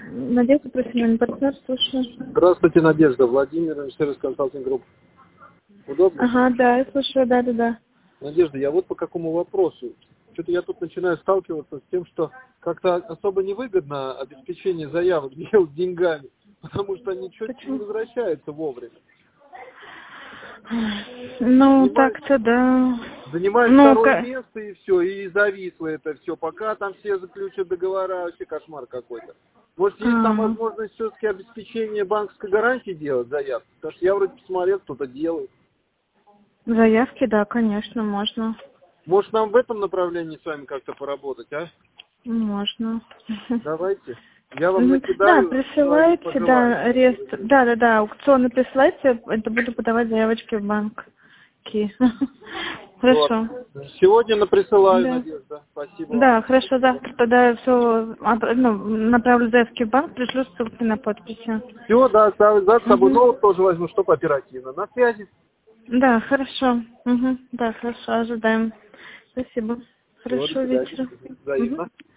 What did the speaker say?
Надежда, профессиональный партнер, слушаю. Здравствуйте, Надежда. Владимир, сервис консалтинг групп. Удобно? Ага, да, я слушаю, да. Надежда, я вот по какому вопросу. Что-то я тут начинаю сталкиваться с тем, что как-то особо невыгодно обеспечение заявок делать деньгами, потому что они что-то не возвращаются вовремя. Ну, так-то да. Занимает Ну, второе место и все, и зависло это все. Пока там все заключат договора, вообще кошмар какой-то. Может, есть там возможность все-таки обеспечения банковской гарантии делать заявки? Потому что я вроде посмотрел, кто-то делает. Заявки, да, конечно, можно. Может, нам в этом направлении с вами как-то поработать, а? Можно. Давайте. Я вам Да, накидаю присылайте, да, арест. Да, аукционы присылайте, это буду подавать заявочки в банк. Хорошо. Сегодня наприсылаю, Да. Надежда. Спасибо. Да, хорошо, завтра тогда все, направлю заявки в банк, пришлю ссылки на подписи. Все, да, за собой ноут тоже возьму, чтобы оперативно. На связи. Да, хорошо. Да, хорошо, ожидаем. Спасибо. Хорошего вечера. Взаимно.